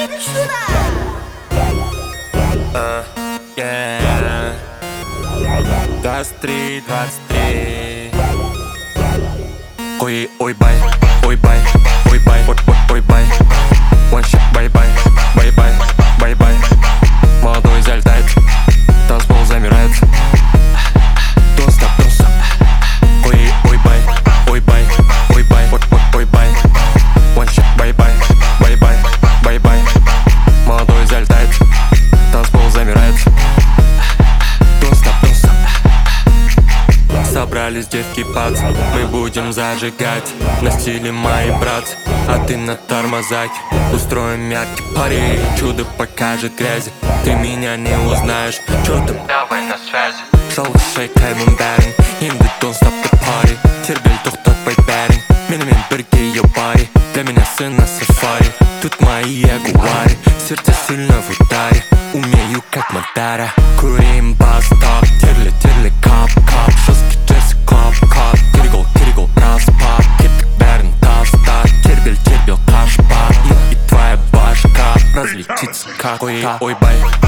Baby сюда. Yeah. 23, 23. Ой бай, ой бай, ой бай, ой бай. One shot, бай бай, бай бай, бай бай. Молодой залетает, танцпол замирает. Don't stop, don't stop. Ой бай, ой бай, ой бай, ой бай. One shot, бай бай, бай бай, бай бай. Молодой залетает, танцпол замирает. Don't stop, don't stop. Собрались девки пац, мы будем зажигать на стиле мои братцы, а ты на тормозах. Устроим яркий пари, чудо покажет грязи. Ты меня не узнаешь, чё ты давай на связи. Шалва шайкаймын бәрін, енді don't stop the party. Тербел тоқтатпай бәрін, менімен бірге your body. Для меня сын на сафари, тут мои ягуари. Сердце сильно в ударе, умею как Мадара. Курим бас-топ, терлі кап-кап. Жесткий джерси клап-кап, киригол, распап. Кеттік бәрін таста, тербел, қашпа. И твоя башка разлетится как ой бай.